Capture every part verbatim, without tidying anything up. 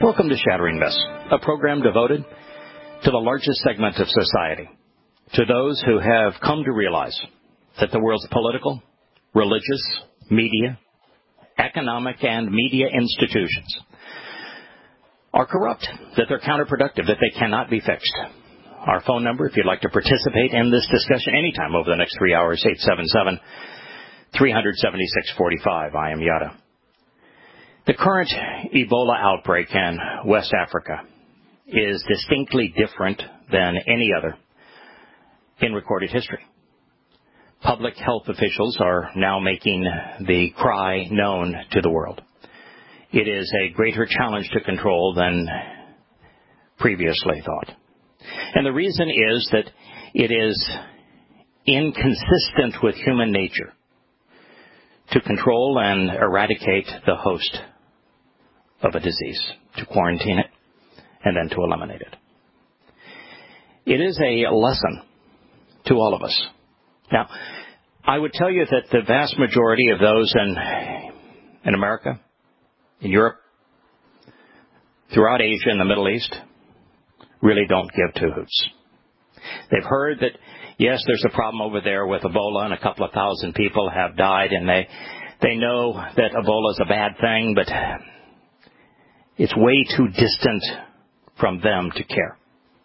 Welcome to Shattering Myths, a program devoted to the largest segment of society, to those who have come to realize that the world's political, religious, media, economic, and media institutions are corrupt, that they're counterproductive, that they cannot be fixed. Our phone number, if you'd like to participate in this discussion anytime over the next three hours, eight seven seven, three seven six, four five. I am Yada. The current Ebola outbreak in West Africa is distinctly different than any other in recorded history. Public health officials are now making the cry known to the world. It is a greater challenge to control than previously thought. And the reason is that it is inconsistent with human nature to control and eradicate the host of a disease, to quarantine it, and then to eliminate it. It is a lesson to all of us. Now, I would tell you that the vast majority of those in, in America, in Europe, throughout Asia and the Middle East, really don't give two hoots. They've heard that, yes, there's a problem over there with Ebola, and a couple of thousand people have died, and they they know that Ebola is a bad thing, but it's way too distant from them to care.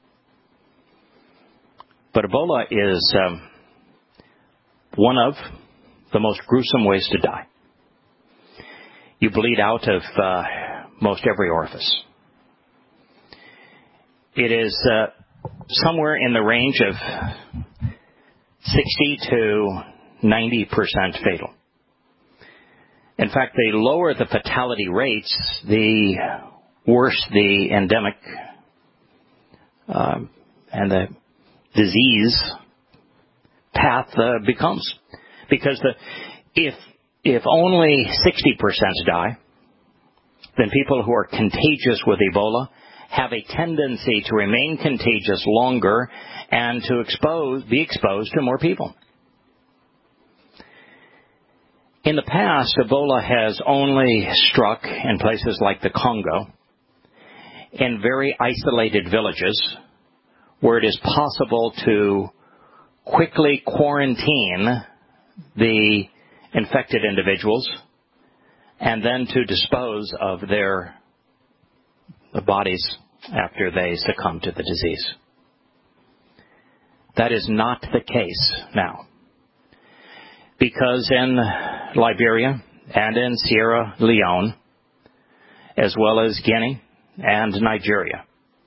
But Ebola is um, one of the most gruesome ways to die. You bleed out of uh, most every orifice. It is uh, somewhere in the range of sixty to ninety percent fatal. In fact, the lower the fatality rates, the worse the endemic um, and the disease path uh, becomes. Because the, if if only sixty percent die, then people who are contagious with Ebola have a tendency to remain contagious longer and to expose, be exposed to more people. In the past, Ebola has only struck in places like the Congo, in very isolated villages, where it is possible to quickly quarantine the infected individuals and then to dispose of their bodies after they succumb to the disease. That is not the case now. Because in Liberia and in Sierra Leone, as well as Guinea and Nigeria,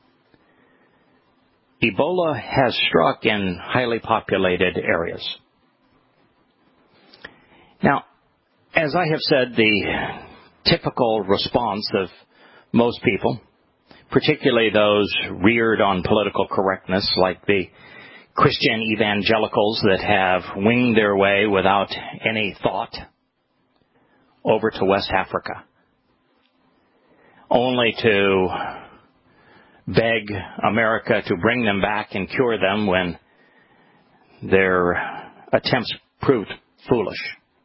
Ebola has struck in highly populated areas. Now, as I have said, the typical response of most people, particularly those reared on political correctness, like the Christian evangelicals that have winged their way without any thought over to West Africa, only to beg America to bring them back and cure them when their attempts proved foolish,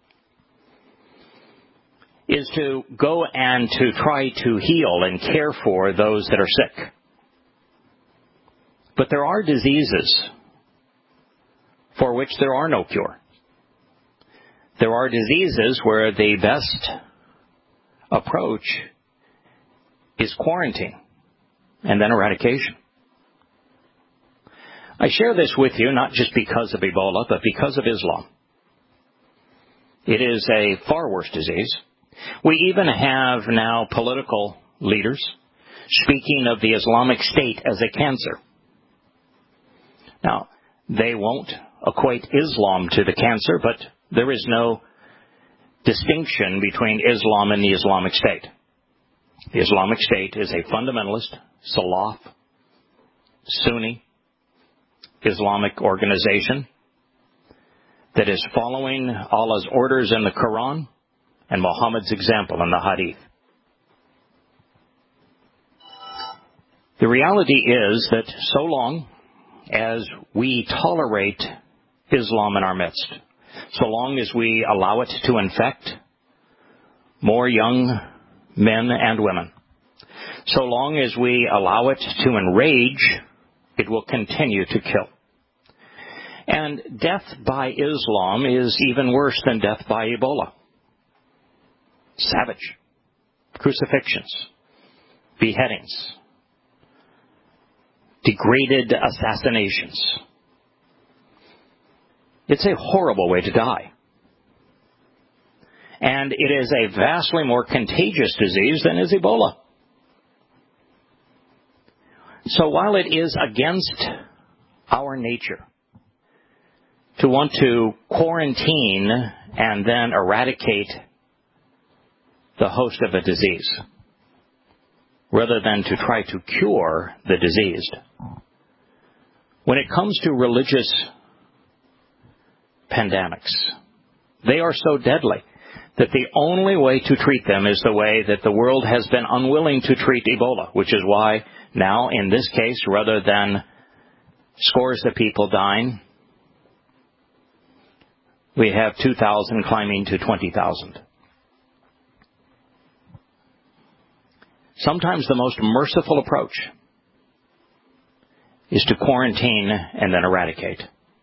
is to go and to try to heal and care for those that are sick. But there are diseases for which there are no cure. There are diseases where the best approach is quarantine and then eradication. I share this with you not just because of Ebola, but because of Islam. It is a far worse disease. We even have now political leaders speaking of the Islamic State as a cancer. Now, they won't equate Islam to the cancer, but there is no distinction between Islam and the Islamic State. The Islamic State is a fundamentalist, Salaf, Sunni Islamic organization that is following Allah's orders in the Quran and Muhammad's example in the Hadith. The reality is that so long as we tolerate Islam in our midst, so long as we allow it to infect more young men and women, So long as we allow it to enrage, it will continue to kill. And death by Islam is even worse than death by Ebola. Savage. Crucifixions. Beheadings. Degraded assassinations. It's a horrible way to die. And it is a vastly more contagious disease than is Ebola. So while it is against our nature to want to quarantine and then eradicate the host of a disease, rather than to try to cure the diseased, when it comes to religious pandemics, they are so deadly that the only way to treat them is the way that the world has been unwilling to treat Ebola, which is why now, in this case, rather than scores of people dying, we have two thousand climbing to twenty thousand. Sometimes the most merciful approach is to quarantine and then eradicate.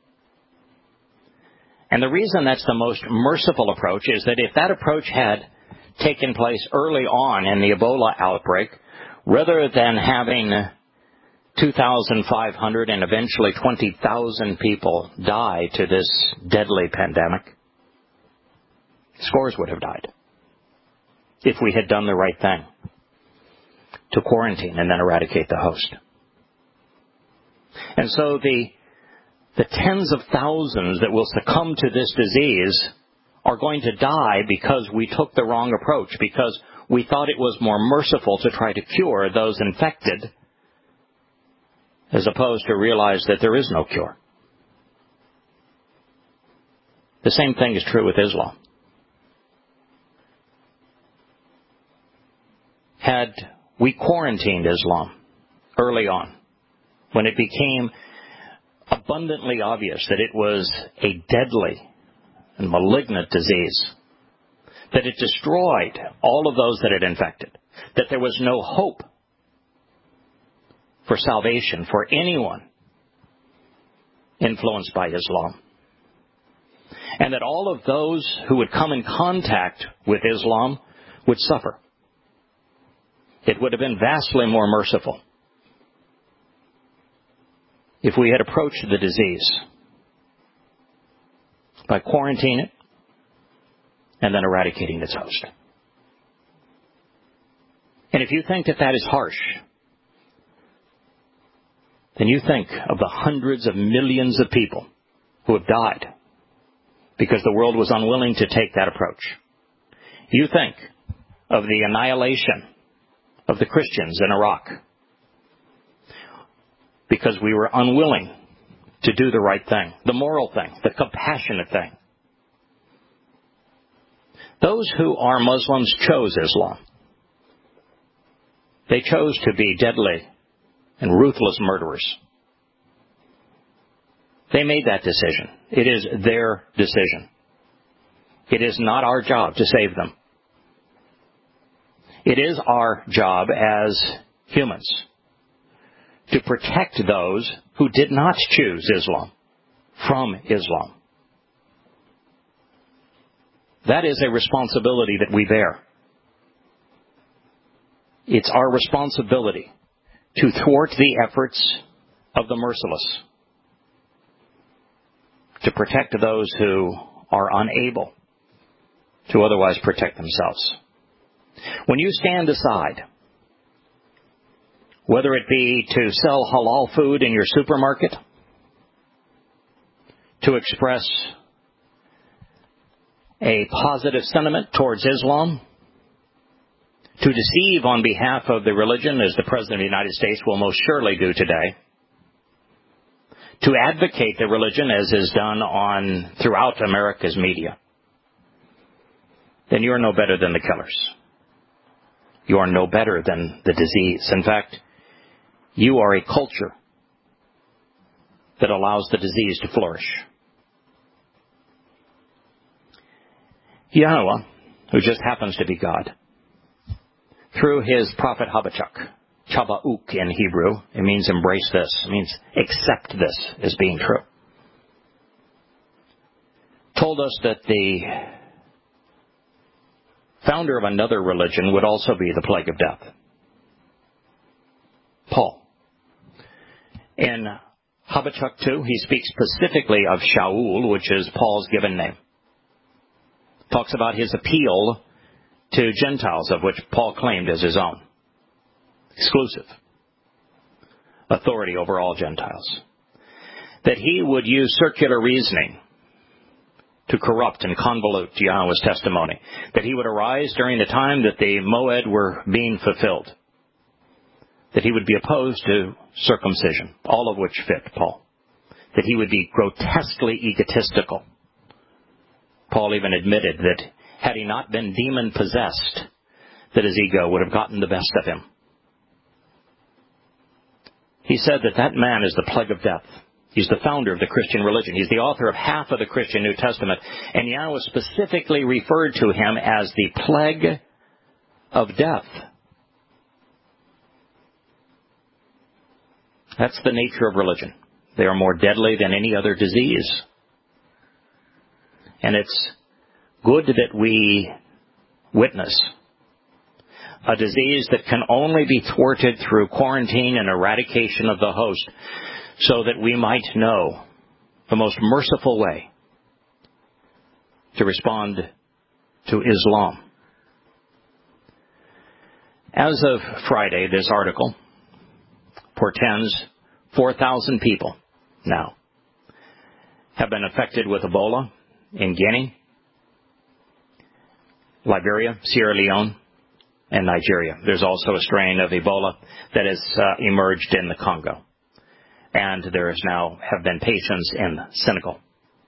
And the reason that's the most merciful approach is that if that approach had taken place early on in the Ebola outbreak, rather than having two thousand five hundred and eventually twenty thousand people die to this deadly pandemic, scores would have died if we had done the right thing to quarantine and then eradicate the host. And so the the tens of thousands that will succumb to this disease are going to die because we took the wrong approach, because we thought it was more merciful to try to cure those infected as opposed to realize that there is no cure. The same thing is true with Islam. Had we quarantined Islam early on, when it became abundantly obvious that it was a deadly and malignant disease, that it destroyed all of those that it infected, that there was no hope for salvation for anyone influenced by Islam, and that all of those who would come in contact with Islam would suffer, it would have been vastly more merciful if we had approached the disease by quarantining it and then eradicating its host. And if you think that that is harsh, then you think of the hundreds of millions of people who have died because the world was unwilling to take that approach. You think of the annihilation of the Christians in Iraq because we were unwilling to do the right thing, the moral thing, the compassionate thing. Those who are Muslims chose Islam. They chose to be deadly and ruthless murderers. They made that decision. It is their decision. It is not our job to save them. It is our job as humans to protect those who did not choose Islam from Islam. That is a responsibility that we bear. It's our responsibility to thwart the efforts of the merciless, to protect those who are unable to otherwise protect themselves. When you stand aside, whether it be to sell halal food in your supermarket, to express a positive sentiment towards Islam, to deceive on behalf of the religion, as the President of the United States will most surely do today, to advocate the religion, as is done on throughout America's media, then you are no better than the killers. You are no better than the disease. In fact, you are a culture that allows the disease to flourish. Yahweh, who just happens to be God, through his prophet Habakkuk, Chabauk in Hebrew. It means embrace this. It means accept this as being true. Told us that the founder of another religion would also be the plague of death. Paul. In Habakkuk two, he speaks specifically of Shaul, which is Paul's given name. Talks about his appeal to Gentiles, of which Paul claimed as his own. Exclusive authority over all Gentiles. That he would use circular reasoning to corrupt and convolute Yahweh's testimony. That he would arise during the time that the Moed were being fulfilled. That he would be opposed to circumcision, all of which fit Paul. That he would be grotesquely egotistical. Paul even admitted that had he not been demon-possessed, that his ego would have gotten the best of him. He said that that man is the plague of death. He's the founder of the Christian religion. He's the author of half of the Christian New Testament. And Yahweh specifically referred to him as the plague of death. That's the nature of religion. They are more deadly than any other disease. And it's good that we witness a disease that can only be thwarted through quarantine and eradication of the host, so that we might know the most merciful way to respond to Islam. As of Friday, this article portends four thousand people now have been affected with Ebola in Guinea, Liberia, Sierra Leone, and Nigeria. There's also a strain of Ebola that has uh, emerged in the Congo. And there is now have been patients in Senegal.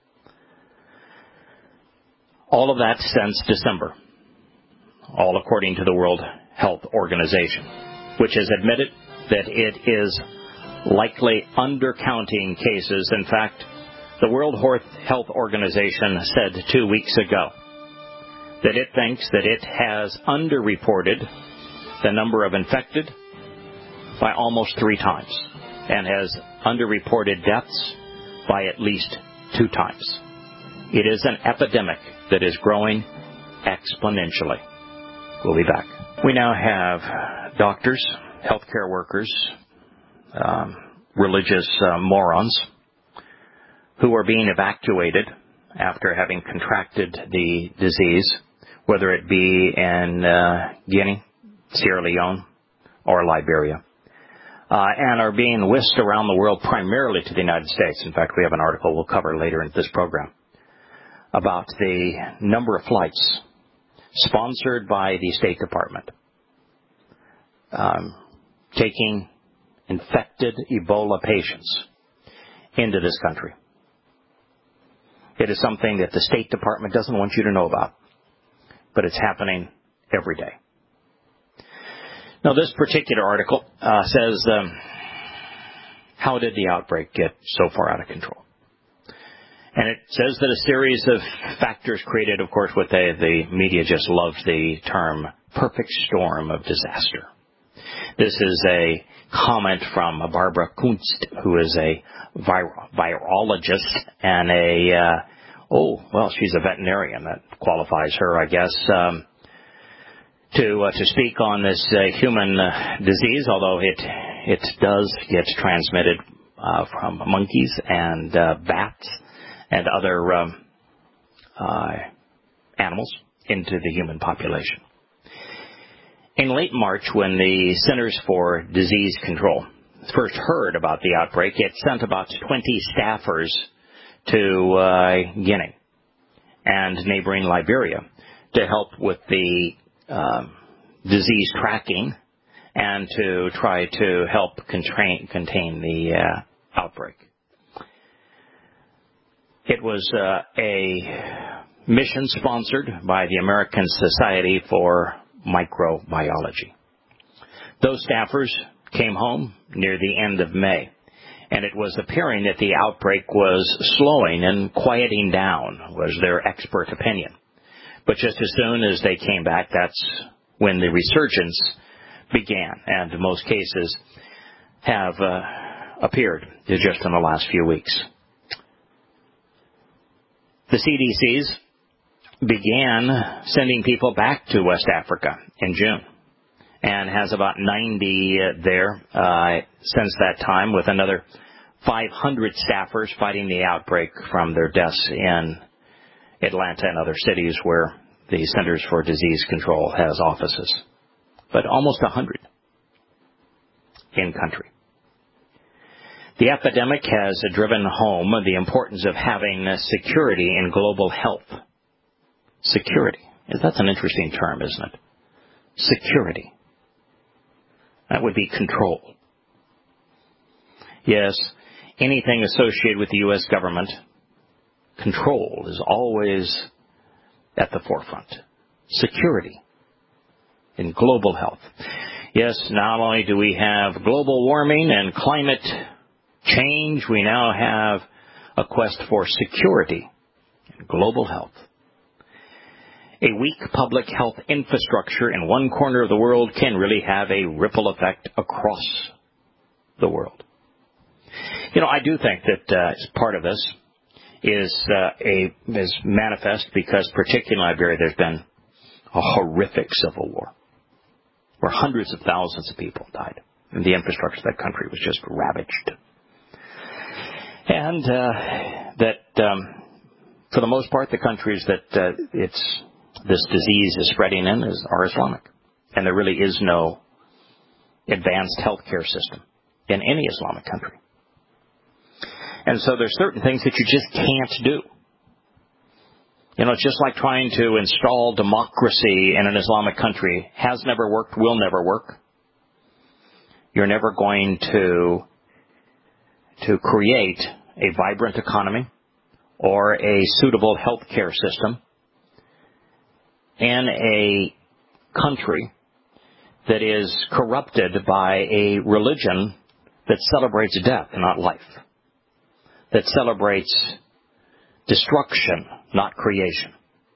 All of that since December. All according to the World Health Organization, which has admitted that it is likely undercounting cases. In fact, the World Health Organization said two weeks ago that it thinks that it has underreported the number of infected by almost three times and has underreported deaths by at least two times. It is an epidemic that is growing exponentially. We'll be back. We now have doctors, healthcare workers, um, religious uh, morons who are being evacuated after having contracted the disease, whether it be in uh, Guinea, Sierra Leone, or Liberia, uh, and are being whisked around the world primarily to the United States. In fact, we have an article we'll cover later in this program about the number of flights sponsored by the State Department um, taking infected Ebola patients into this country. It is something that the State Department doesn't want you to know about, but it's happening every day. Now, this particular article uh, says, um, how did the outbreak get so far out of control? And it says that a series of factors created, of course, what they, the media just loves the term, perfect storm of disaster. This is a comment from Barbara Kunst, who is a vir- virologist and a, uh, oh, well, she's a veterinarian. That qualifies her, I guess, um, to uh, to speak on this uh, human uh, disease, although it it does get transmitted uh, from monkeys and uh, bats and other um, uh, animals into the human population. In late March, when the Centers for Disease Control first heard about the outbreak, it sent about twenty staffers to uh, Guinea and neighboring Liberia to help with the um, disease tracking and to try to help contain, contain the uh, outbreak. It was uh, a mission sponsored by the American Society for Microbiology. Those staffers came home near the end of May, and it was appearing that the outbreak was slowing and quieting down, was their expert opinion. But just as soon as they came back, that's when the resurgence began, and most cases have uh, appeared just in the last few weeks. The C D Cs began sending people back to West Africa in June and has about ninety there uh, since that time, with another five hundred staffers fighting the outbreak from their deaths in Atlanta and other cities where the Centers for Disease Control has offices. But almost one hundred in country. The epidemic has driven home the importance of having security in global health. Security. That's an interesting term, isn't it? Security. That would be control. Yes, anything associated with the U S government, control is always at the forefront. Security in global health. Yes, not only do we have global warming and climate change, we now have a quest for security in global health. A weak public health infrastructure in one corner of the world can really have a ripple effect across the world. You know, I do think that uh, part of this is uh, a is manifest because, particularly in Liberia, there's been a horrific civil war where hundreds of thousands of people died, and the infrastructure of that country was just ravaged. And uh, that, um, for the most part, the countries that uh, it's this disease is spreading in is, are Islamic. And there really is no advanced healthcare system in any Islamic country. And so there's certain things that you just can't do. You know, it's just like trying to install democracy in an Islamic country. Has never worked, will never work. You're never going to, to create a vibrant economy or a suitable healthcare system in a country that is corrupted by a religion that celebrates death, not life, that celebrates destruction, not creation.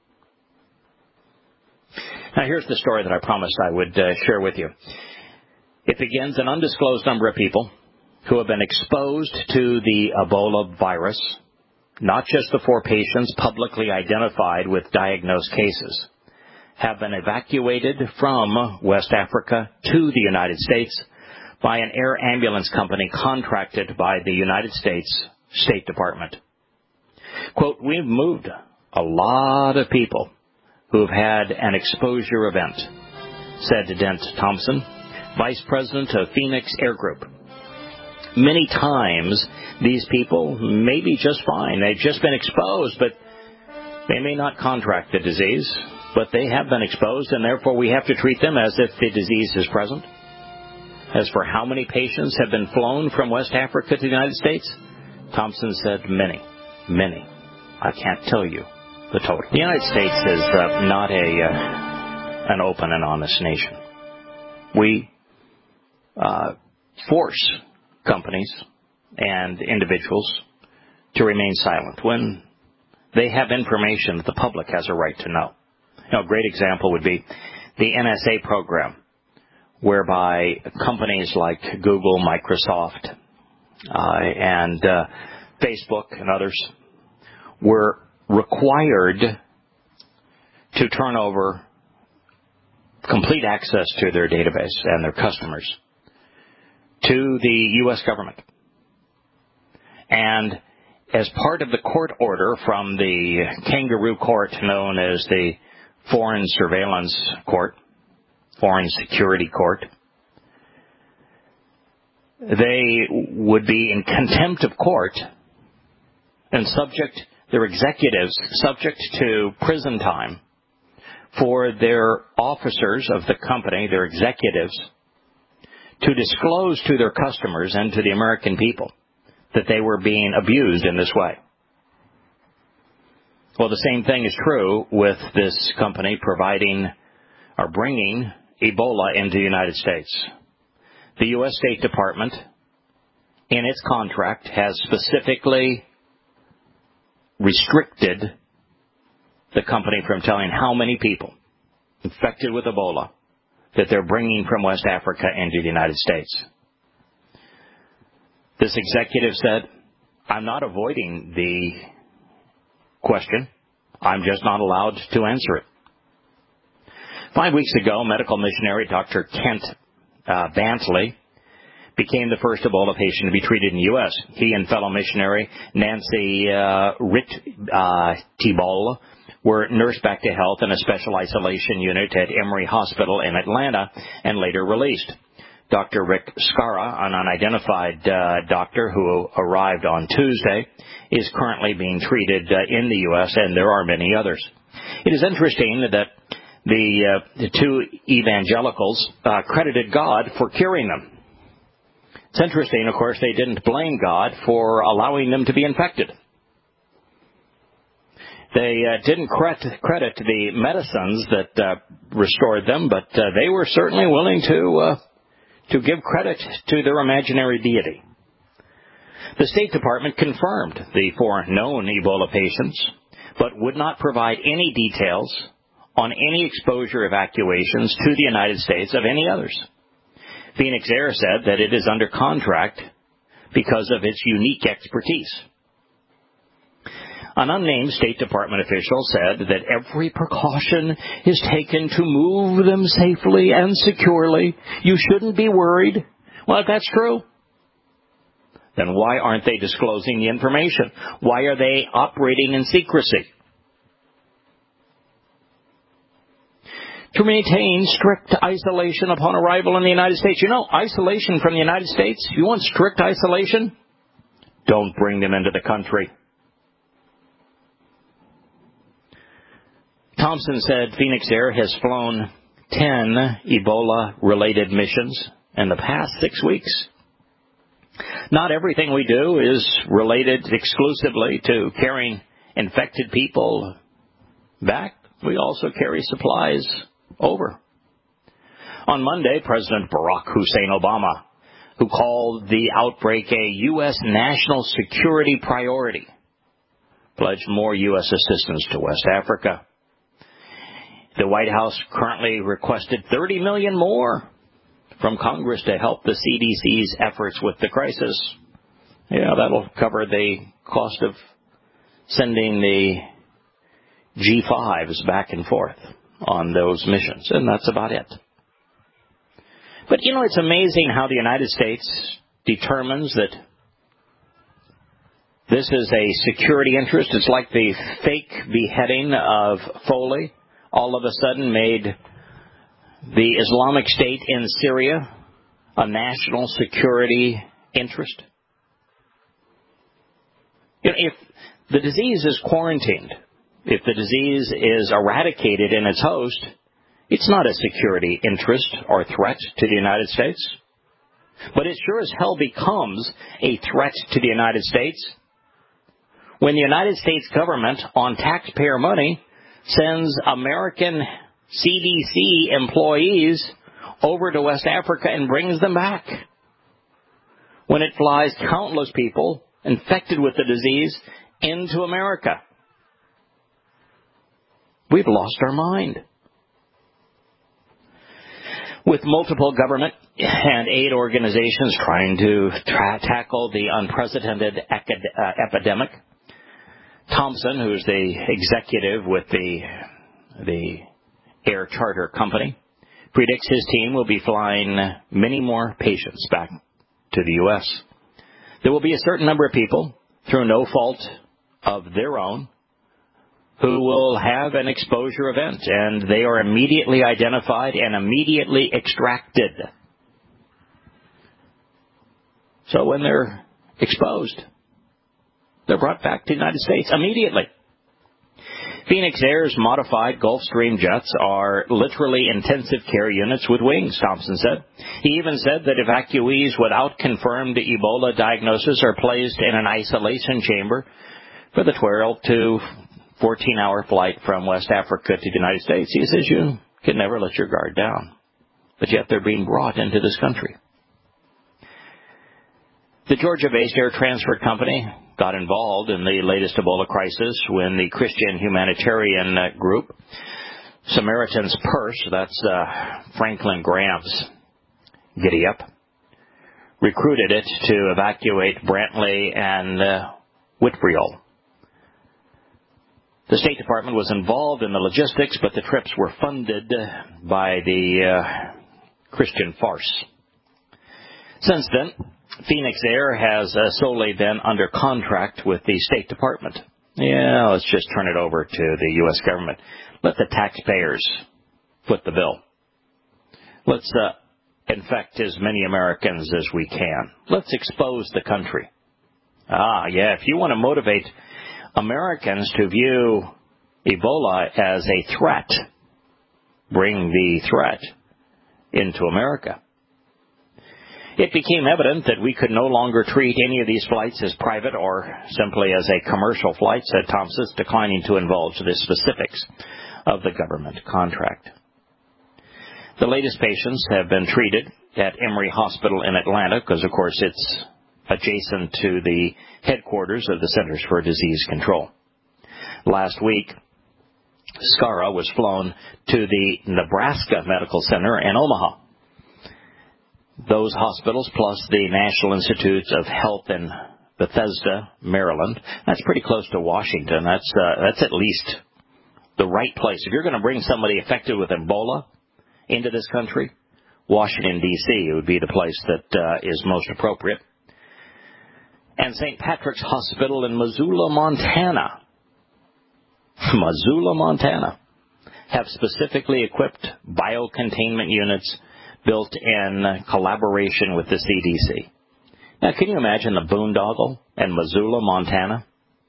Now, here's the story that I promised I would uh, share with you. It begins an undisclosed number of people who have been exposed to the Ebola virus, not just the four patients publicly identified with diagnosed cases, have been evacuated from West Africa to the United States by an air ambulance company contracted by the United States State Department. Quote, we've moved a lot of people who have had an exposure event, said Dent Thompson, Vice President of Phoenix Air Group. Many times, these people may be just fine. They've just been exposed, but they may not contract the disease, but they have been exposed, and therefore we have to treat them as if the disease is present. As for how many patients have been flown from West Africa to the United States, Thompson said many, many. I can't tell you the total. The United States is uh, not a uh, an open and honest nation. We uh, force companies and individuals to remain silent when they have information that the public has a right to know. You know, a great example would be the N S A program, whereby companies like Google, Microsoft, uh, and uh, Facebook and others were required to turn over complete access to their database and their customers to the U S government. And as part of the court order from the kangaroo court known as the Foreign Surveillance Court, Foreign Security Court, they would be in contempt of court and subject their executives subject to prison time for their officers of the company, their executives, to disclose to their customers and to the American people that they were being abused in this way. Well, the same thing is true with this company providing or bringing Ebola into the United States. The U S State Department, in its contract, has specifically restricted the company from telling how many people infected with Ebola that they're bringing from West Africa into the United States. This executive said, I'm not avoiding the question. I'm just not allowed to answer it. Five weeks ago, medical missionary Doctor Kent uh, Bantley became the first Ebola patient to be treated in the U S. He and fellow missionary Nancy uh, Rittibola were nursed back to health in a special isolation unit at Emory Hospital in Atlanta and later released. Doctor Rick Scara, an unidentified uh, doctor who arrived on Tuesday, is currently being treated uh, in the U S, and there are many others. It is interesting that the, uh, the two evangelicals uh, credited God for curing them. It's interesting, of course, they didn't blame God for allowing them to be infected. They uh, didn't credit, credit the medicines that uh, restored them, but uh, they were certainly willing to uh, to give credit to their imaginary deity. The State Department confirmed the four known Ebola patients, but would not provide any details on any exposure evacuations to the United States of any others. Phoenix Air said that it is under contract because of its unique expertise. An unnamed State Department official said that every precaution is taken to move them safely and securely. You shouldn't be worried. Well, if that's true, then why aren't they disclosing the information? Why are they operating in secrecy? To maintain strict isolation upon arrival in the United States. You know, isolation from the United States, you want strict isolation? Don't bring them into the country. Thompson said Phoenix Air has flown ten Ebola-related missions in the past six weeks. Not everything we do is related exclusively to carrying infected people back. We also carry supplies over. On Monday, President Barack Hussein Obama, who called the outbreak a U S national security priority, pledged more U S assistance to West Africa. The White House currently requested thirty million dollars more from Congress to help the C D C's efforts with the crisis. Yeah, that'll cover the cost of sending the G fives back and forth on those missions, and that's about it. But, you know, it's amazing how the United States determines that this is a security interest. It's like the fake beheading of Foley all of a sudden made the Islamic State in Syria a national security interest. You know, if the disease is quarantined, if the disease is eradicated in its host, it's not a security interest or threat to the United States. But it sure as hell becomes a threat to the United States when the United States government, on taxpayer money, sends American C D C employees over to West Africa and brings them back. When it flies countless people infected with the disease into America. We've lost our mind. With multiple government and aid organizations trying to tra- tackle the unprecedented acad- uh, epidemic, Thompson, who's the executive with the the air charter company, predicts his team will be flying many more patients back to the U S. There will be a certain number of people, through no fault of their own, who will have an exposure event, and they are immediately identified and immediately extracted. So when they're exposed, they're brought back to the United States immediately. Phoenix Air's modified Gulfstream jets are literally intensive care units with wings, Thompson said. He even said that evacuees without confirmed Ebola diagnosis are placed in an isolation chamber for the twelve to fourteen hour flight from West Africa to the United States. He says you can never let your guard down, but yet they're being brought into this country. The Georgia-based air transfer company got involved in the latest Ebola crisis when the Christian humanitarian group Samaritan's Purse, that's uh, Franklin Graham's giddy-up, recruited it to evacuate Brantley and uh, Whitbriel. The State Department was involved in the logistics, but the trips were funded by the uh, Christian farce. Since then, Phoenix Air has uh, solely been under contract with the State Department. Yeah, let's just turn it over to the U S government. Let the taxpayers foot the bill. Let's uh, infect as many Americans as we can. Let's expose the country. Ah, yeah, if you want to motivate Americans to view Ebola as a threat, bring the threat into America. It became evident that we could no longer treat any of these flights as private or simply as a commercial flight, said Thompson, declining to indulge the specifics of the government contract. The latest patients have been treated at Emory Hospital in Atlanta because, of course, it's adjacent to the headquarters of the Centers for Disease Control. Last week, SCARA was flown to the Nebraska Medical Center in Omaha. Those hospitals, plus the National Institutes of Health in Bethesda, Maryland, that's pretty close to Washington. That's uh, that's at least the right place. If you're going to bring somebody affected with Ebola into this country, Washington, D C would be the place that uh, is most appropriate. And Saint Patrick's Hospital in Missoula, Montana, Missoula, Montana, have specifically equipped biocontainment units built in collaboration with the C D C. Now, can you imagine the boondoggle in Missoula, Montana,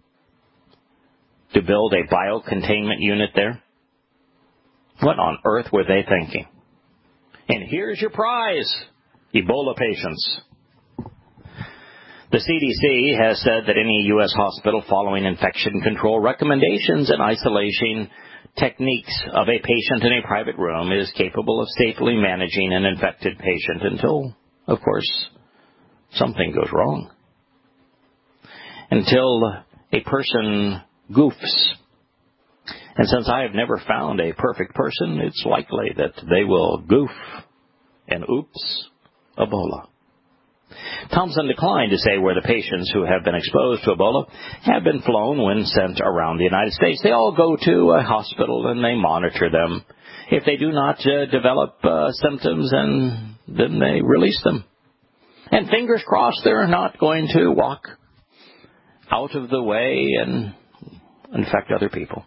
to build a biocontainment unit there? What on earth were they thinking? And here's your prize, Ebola patients. The C D C has said that any U S hospital following infection control recommendations and isolation techniques of a patient in a private room is capable of safely managing an infected patient until, of course, something goes wrong. Until a person goofs. And since I have never found a perfect person, it's likely that they will goof and oops, Ebola. Thompson declined to say where the patients who have been exposed to Ebola have been flown when sent around the United States. They all go to a hospital and they monitor them. If they do not uh, develop uh, symptoms, and then they release them. And fingers crossed they're not going to walk out of the way and infect other people.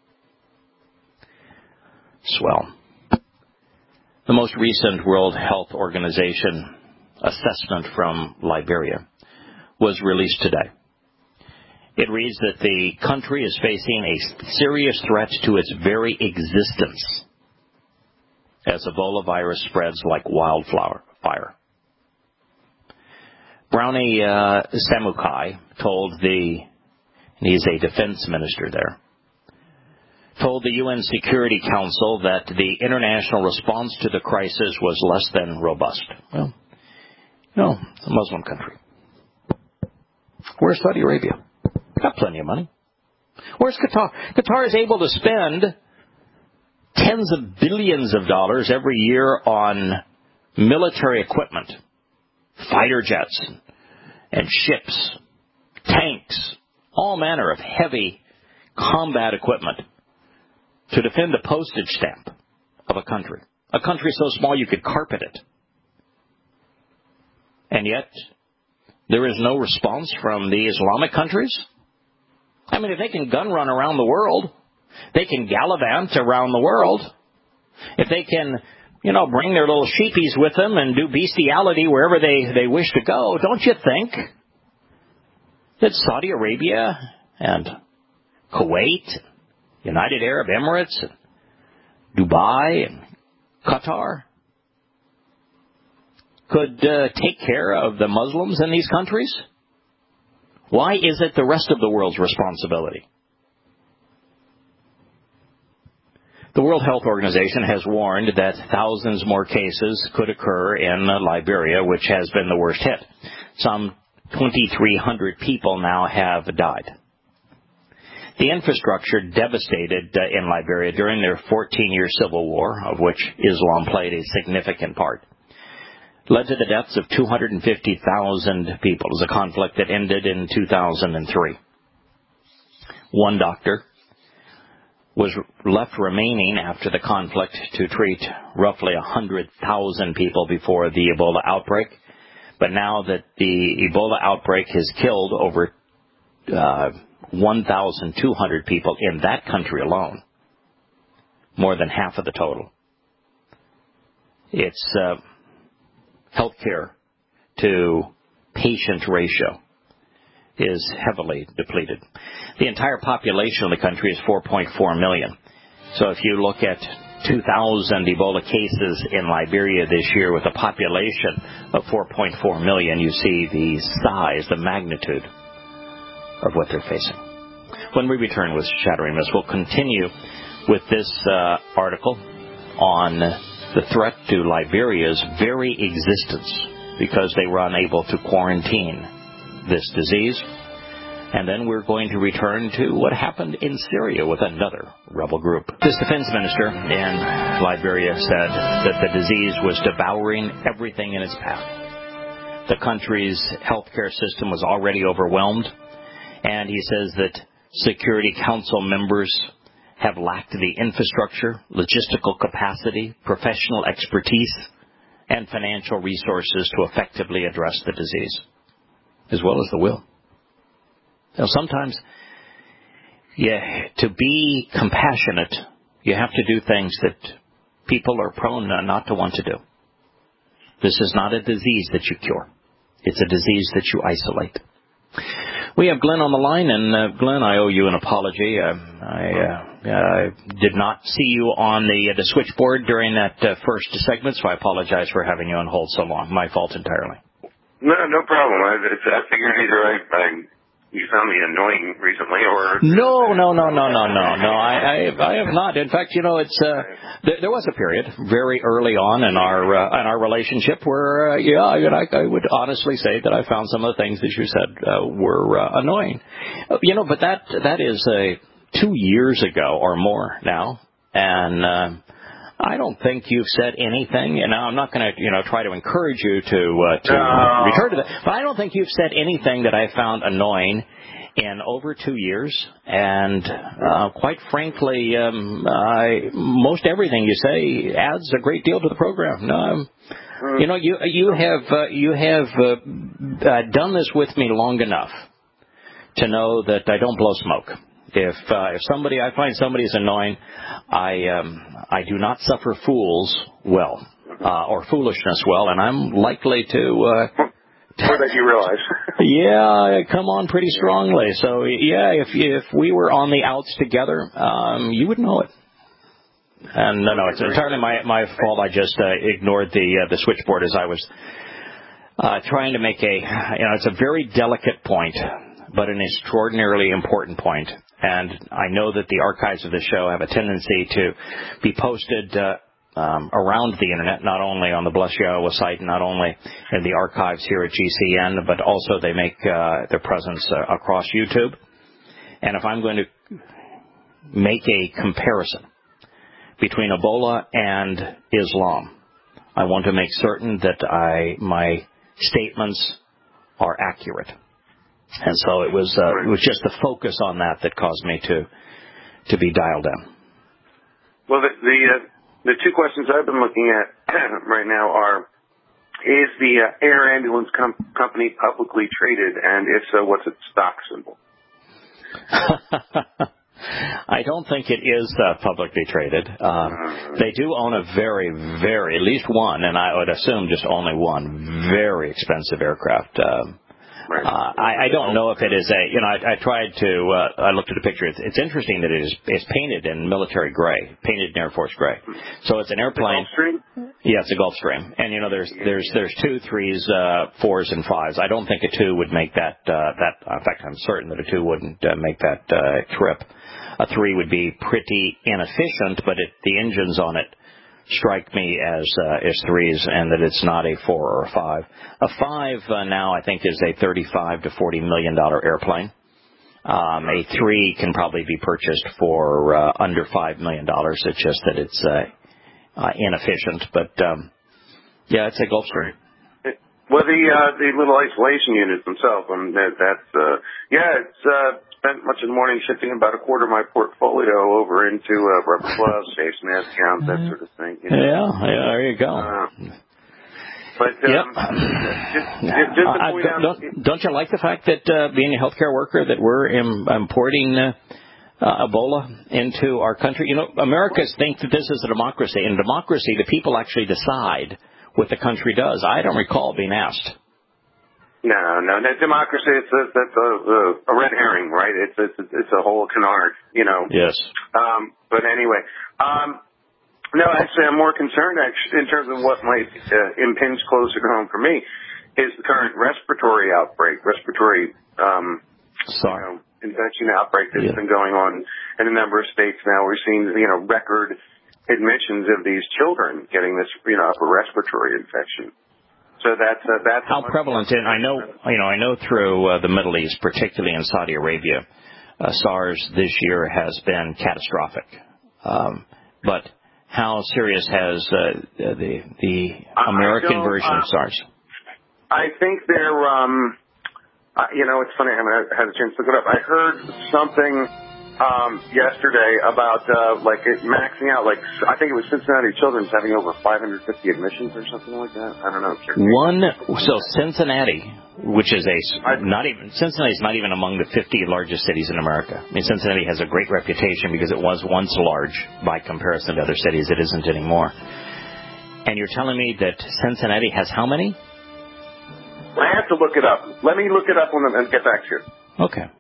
Swell. The most recent World Health Organization assessment from Liberia was released today. It reads that the country is facing a serious threat to its very existence as Ebola virus spreads like wildfire. Fire. Brownie uh, Samukai told the, and he's a defense minister there, told the U N Security Council that the international response to the crisis was less than robust. Well, no, it's a Muslim country. Where's Saudi Arabia? Got plenty of money. Where's Qatar? Qatar is able to spend tens of billions of dollars every year on military equipment, fighter jets and ships, tanks, all manner of heavy combat equipment to defend the postage stamp of a country. A country so small you could carpet it. And yet, there is no response from the Islamic countries? I mean, if they can gun run around the world, they can gallivant around the world, if they can, you know, bring their little sheepies with them and do bestiality wherever they, they wish to go, don't you think that Saudi Arabia and Kuwait, United Arab Emirates, and Dubai and Qatar could uh, take care of the Muslims in these countries? Why is it the rest of the world's responsibility? The World Health Organization has warned that thousands more cases could occur in Liberia, which has been the worst hit. Some twenty-three hundred people now have died. The infrastructure devastated uh, in Liberia during their fourteen-year civil war, of which Islam played a significant part, led to the deaths of two hundred fifty thousand people. It was a conflict that ended in two thousand three. One doctor was left remaining after the conflict to treat roughly one hundred thousand people before the Ebola outbreak. But now that the Ebola outbreak has killed over uh, one thousand two hundred people in that country alone, more than half of the total, its uh, healthcare to patient ratio is heavily depleted. The entire population of the country is four point four million. So if you look at two thousand Ebola cases in Liberia this year with a population of four point four million, you see the size, the magnitude of what they're facing. When we return with Shattering Myths, we'll continue with this uh, article on the threat to Liberia's very existence because they were unable to quarantine this disease. And then we're going to return to what happened in Syria with another rebel group. This defense minister in Liberia said that the disease was devouring everything in its path. The country's healthcare system was already overwhelmed, and he says that Security Council members have lacked the infrastructure, logistical capacity, professional expertise, and financial resources to effectively address the disease, as well as the will. Now, sometimes, yeah, to be compassionate, you have to do things that people are prone not to want to do. This is not a disease that you cure. It's a disease that you isolate. We have Glenn on the line, and uh, Glenn, I owe you an apology. Uh, I uh, uh, did not see you on the uh, the switchboard during that uh, first segment, so I apologize for having you on hold so long. My fault entirely. No, no problem. I, I figured either I, I you found me annoying recently, or no, no, no, no, no, no, no. I, I, I have not. In fact, you know, it's uh, th- there was a period very early on in our uh, in our relationship where, uh, yeah, I, I would honestly say that I found some of the things that you said uh, were uh, annoying. Uh, you know, but that that is uh, two years ago or more now, and. Uh, I don't think you've said anything, and I'm not going to, you know, try to encourage you to uh, to no. return to that. But I don't think you've said anything that I found annoying in over two years. And uh, quite frankly, um, I, most everything you say adds a great deal to the program. No, I'm, you know, you you have uh, you have uh, uh, done this with me long enough to know that I don't blow smoke. If uh, if somebody I find somebody is annoying, I um, I do not suffer fools well uh, or foolishness well, and I'm likely to. Uh, More than you realize. yeah, come on pretty strongly. So yeah, if if we were on the outs together, um, you would know it. And no, no, it's entirely my my fault. I just uh, ignored the uh, the switchboard as I was uh, trying to make a. You know, it's a very delicate point, but an extraordinarily important point. And I know that the archives of the show have a tendency to be posted uh, um, around the Internet, not only on the Bless Iowa site, not only in the archives here at G C N, but also they make uh, their presence uh, across YouTube. And if I'm going to make a comparison between Ebola and Islam, I want to make certain that I my statements are accurate. And so it was uh, it was just the focus on that that caused me to to be dialed in. Well, the the, uh, the two questions I've been looking at right now are: is the uh, air ambulance com- company publicly traded, and if so, what's its stock symbol? I don't think it is uh, publicly traded. Uh, they do own a very, very, at least one, and I would assume just only one, very expensive aircraft. Uh, Right. Uh, I, I don't know if it is a, you know, I, I tried to, uh, I looked at a picture. It's, it's interesting that it is it's painted in military gray, painted in Air Force gray. So it's an airplane. The Gulfstream? Yeah, it's a Gulfstream. And, you know, there's, there's, there's two, threes, uh, fours, and fives. I don't think a two would make that, uh, that, in fact, I'm certain that a two wouldn't uh, make that, uh, trip. A three would be pretty inefficient, but it, the engines on it strike me as uh, as threes, and that it's not a four or a five. A five uh, now, I think, is a thirty-five to forty million dollar airplane, Um, a three can probably be purchased for uh, under five million dollars. It's just that it's uh, uh, inefficient. But, um, yeah, it's a Gulfstream. Well, the uh, the little isolation units themselves, I mean, that, that's, uh, yeah, it's uh, spent much of the morning shifting about a quarter of my portfolio over into uh, rubber gloves, face mask, gowns, that sort of thing. You know? Yeah, yeah, there you go. Uh, But um, yep. just, just, just to uh, point out, don't, don't you like the fact that uh, being a healthcare worker that we're im- importing uh, uh, Ebola into our country? You know, Americans think that this is a democracy. In democracy, the people actually decide what the country does. I don't recall being asked. No, no, no democracy. It's a, that's a, a red herring, right? It's it's it's a whole canard, you know. Yes. Um, but anyway. Um, No, actually, I'm more concerned actually, in terms of what might uh, impinge closer to home for me is the current respiratory outbreak, respiratory um, you know, infection outbreak that's yeah. been going on in a number of states now. We're seeing, you know, record admissions of these children getting this, you know, upper respiratory infection. So that's uh, that's how prevalent. And I know, you know, I know through uh, the Middle East, particularly in Saudi Arabia, uh, SARS this year has been catastrophic, um, but. How serious has uh, the the American version of SARS? I think they're, um, uh, you know, it's funny. I haven't had a chance to look it up. I heard something um, yesterday about uh, like it maxing out. Like I think it was Cincinnati Children's having over five hundred fifty admissions or something like that. I don't know. One. So Cincinnati, which is a not even Cincinnati is not even among the fifty largest cities in America. I mean, Cincinnati has a great reputation because it was once large by comparison to other cities. It isn't anymore. And you're telling me that Cincinnati has how many? I have to look it up. Let me look it up and get back to you. Okay.